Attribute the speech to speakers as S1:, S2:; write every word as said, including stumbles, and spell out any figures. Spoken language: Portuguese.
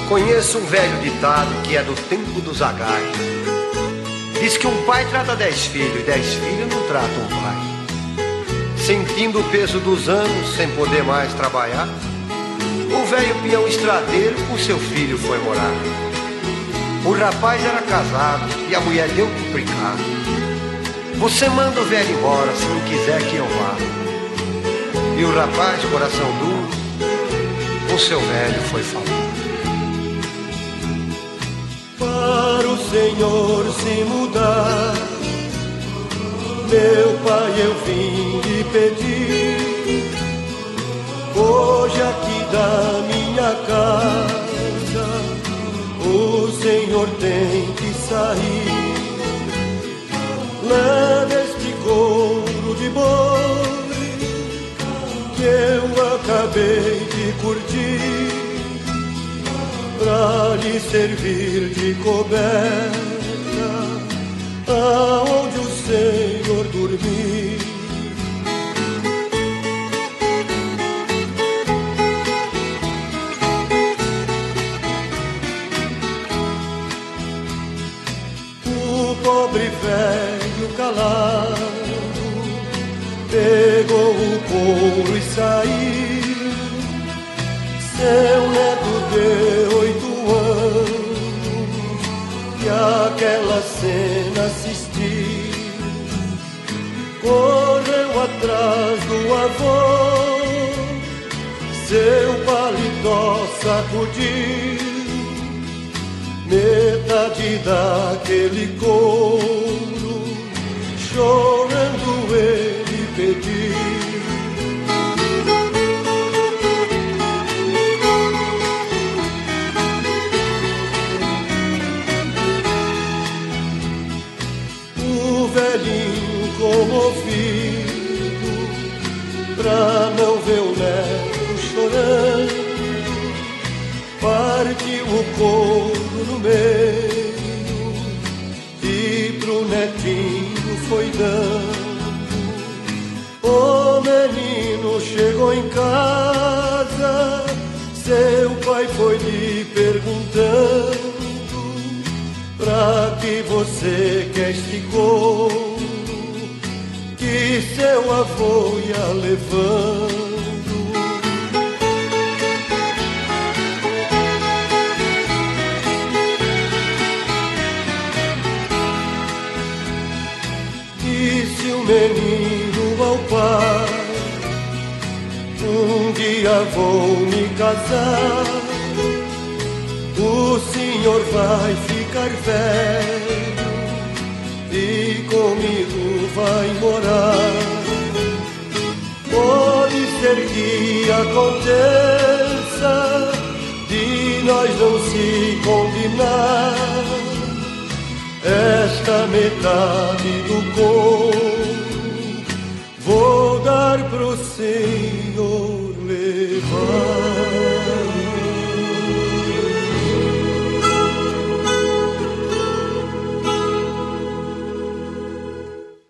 S1: Conheço um velho ditado que é do tempo do Zagai. Diz que um pai trata dez filhos e dez filhos não tratam um pai. Sentindo o peso dos anos sem poder mais trabalhar, o velho peão estradeiro com seu filho foi morar. O rapaz era casado e a mulher deu complicado. Você manda o velho embora se não quiser que eu vá. E o rapaz, coração duro, com seu velho foi falar.
S2: Para o Senhor se mudar, meu pai, eu vim lhe pedir. Hoje aqui da minha casa o Senhor tem que sair. Leva este couro de boi que eu acabei de curtir, pra lhe servir de coberta aonde o Senhor dormir. O pobre velho calado pegou o couro e saiu. Seu neto de oito anos e aquela cena assistiu. Correu atrás do avô, seu paletó sacudiu. Metade daquele couro, chorando ele pediu. Velhinho comovido, pra não ver o neto chorando, partiu o couro no meio e pro netinho foi dando. O menino chegou em casa, seu pai foi lhe perguntando: pra que você quer este couro que seu avô ia levando? Disse o menino ao pai: um dia vou me casar, o senhor vai ficar velho e comigo vai morar. Pode ser que aconteça de nós não se combinar, esta metade do corpo